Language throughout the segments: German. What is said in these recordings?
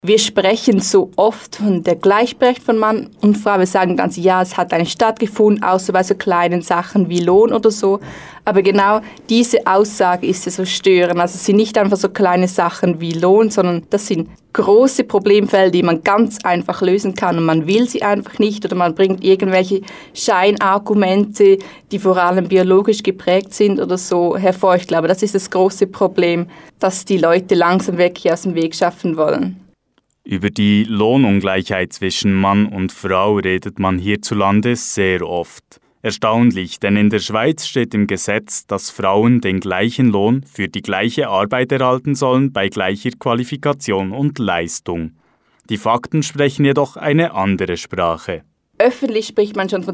Wir sprechen so oft von der Gleichberechtigung von Mann und Frau. Wir sagen ganz, ja, es hat eigentlich stattgefunden, außer bei so kleinen Sachen wie Lohn oder so. Aber genau diese Aussage ist ja so störend. Also es sind nicht einfach so kleine Sachen wie Lohn, sondern das sind große Problemfelder, die man ganz einfach lösen kann und man will sie einfach nicht oder man bringt irgendwelche Scheinargumente, die vor allem biologisch geprägt sind oder so hervor. Ich glaube, das ist das große Problem, dass die Leute langsam wirklich aus dem Weg schaffen wollen. Über die Lohnungleichheit zwischen Mann und Frau redet man hierzulande sehr oft. Erstaunlich, denn in der Schweiz steht im Gesetz, dass Frauen den gleichen Lohn für die gleiche Arbeit erhalten sollen bei gleicher Qualifikation und Leistung. Die Fakten sprechen jedoch eine andere Sprache. Öffentlich spricht man schon von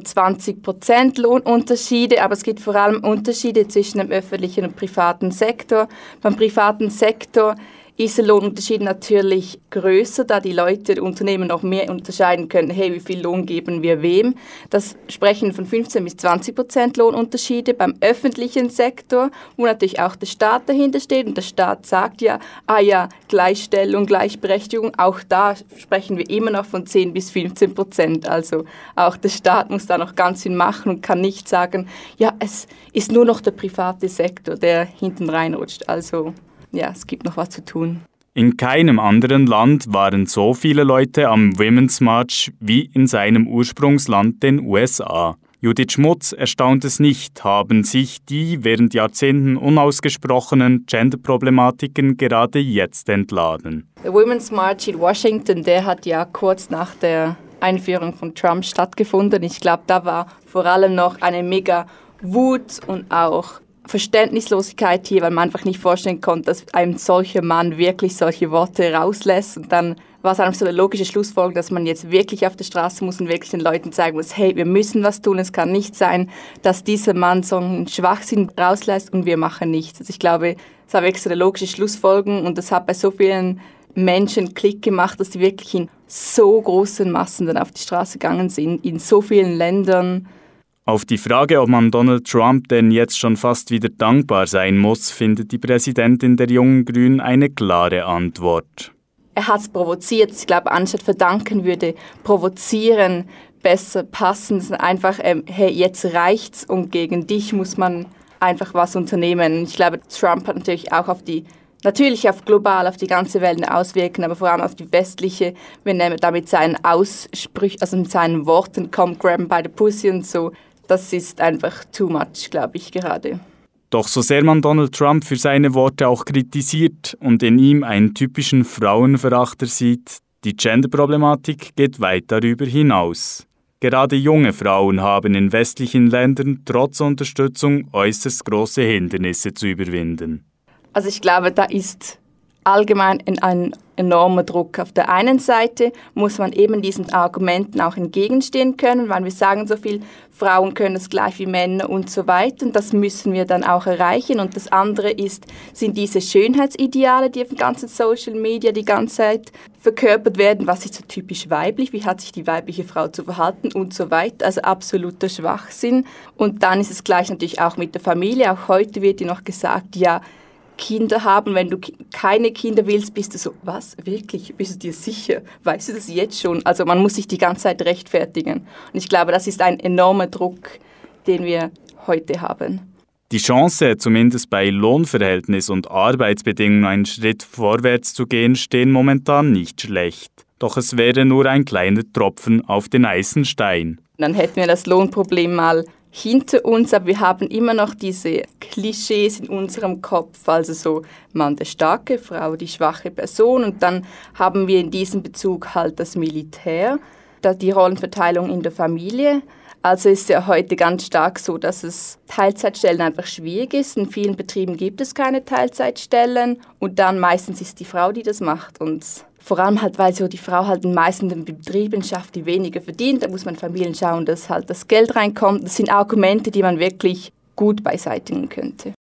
20% Lohnunterschiede, aber es gibt vor allem Unterschiede zwischen dem öffentlichen und privaten Sektor. Beim privaten Sektor ist der Lohnunterschied natürlich größer, da die Leute, die Unternehmen noch mehr unterscheiden können, hey, wie viel Lohn geben wir wem. Das sprechen von 15 bis 20% Lohnunterschiede beim öffentlichen Sektor, wo natürlich auch der Staat dahinter steht und der Staat sagt ja, Gleichstellung, Gleichberechtigung, auch da sprechen wir immer noch von 10 bis 15%. Also auch der Staat muss da noch ganz viel machen und kann nicht sagen, ja, es ist nur noch der private Sektor, der hinten reinrutscht. Also ja, es gibt noch was zu tun. In keinem anderen Land waren so viele Leute am Women's March wie in seinem Ursprungsland, den USA. Judith Schmutz erstaunt es nicht, haben sich die während Jahrzehnten unausgesprochenen Gender-Problematiken gerade jetzt entladen. Der Women's March in Washington, der hat ja kurz nach der Einführung von Trump stattgefunden. Ich glaube, da war vor allem noch eine mega Wut und auch Verständnislosigkeit hier, weil man einfach nicht vorstellen konnte, dass ein solcher Mann wirklich solche Worte rauslässt. Und dann war es einfach so eine logische Schlussfolgerung, dass man jetzt wirklich auf der Straße muss und wirklich den Leuten zeigen muss, hey, wir müssen was tun. Es kann nicht sein, dass dieser Mann so einen Schwachsinn rauslässt und wir machen nichts. Also ich glaube, es war wirklich so eine logische Schlussfolgerung und das hat bei so vielen Menschen Klick gemacht, dass die wirklich in so großen Massen dann auf die Straße gegangen sind, in so vielen Ländern. Auf die Frage, ob man Donald Trump denn jetzt schon fast wieder dankbar sein muss, findet die Präsidentin der Jungen Grünen eine klare Antwort. Er hat es provoziert. Ich glaube, anstatt verdanken würde provozieren besser passen. Es ist einfach, hey, jetzt reicht's und gegen dich muss man einfach was unternehmen. Ich glaube, Trump hat natürlich auch auf global, auf die ganze Welt Auswirkungen, aber vor allem auf die westliche, wenn er da mit seinen Aussprüchen, also mit seinen Worten kommt, grab him by the pussy und so. Das ist einfach too much, glaube ich, gerade. Doch so sehr man Donald Trump für seine Worte auch kritisiert und in ihm einen typischen Frauenverachter sieht, die Gender-Problematik geht weit darüber hinaus. Gerade junge Frauen haben in westlichen Ländern trotz Unterstützung äußerst große Hindernisse zu überwinden. Also ich glaube, da ist allgemein ein enormer Druck. Auf der einen Seite muss man eben diesen Argumenten auch entgegenstehen können, weil wir sagen so viel, Frauen können es gleich wie Männer und so weiter und das müssen wir dann auch erreichen. Und das andere sind diese Schönheitsideale, die auf den ganzen Social Media die ganze Zeit verkörpert werden. Was ist so typisch weiblich? Wie hat sich die weibliche Frau zu verhalten und so weiter? Also absoluter Schwachsinn. Und dann ist es gleich natürlich auch mit der Familie. Auch heute wird dir noch gesagt, ja, Kinder haben, wenn du keine Kinder willst, bist du so, was, wirklich, bist du dir sicher? Weißt du das jetzt schon? Also man muss sich die ganze Zeit rechtfertigen. Und ich glaube, das ist ein enormer Druck, den wir heute haben. Die Chance, zumindest bei Lohnverhältnis und Arbeitsbedingungen einen Schritt vorwärts zu gehen, stehen momentan nicht schlecht. Doch es wäre nur ein kleiner Tropfen auf den heißen Stein. Dann hätten wir das Lohnproblem mal hinter uns, aber wir haben immer noch diese Klischees in unserem Kopf, also so Mann der starke, Frau die schwache Person und dann haben wir in diesem Bezug halt das Militär, die Rollenverteilung in der Familie. Also ist ja heute ganz stark so, dass es Teilzeitstellen einfach schwierig ist. In vielen Betrieben gibt es keine Teilzeitstellen und dann meistens ist die Frau, die das macht und vor allem halt, weil so die Frau halt in meisten Betrieben schafft, die weniger verdient. Da muss man Familien schauen, dass halt das Geld reinkommt. Das sind Argumente, die man wirklich gut beiseitigen könnte.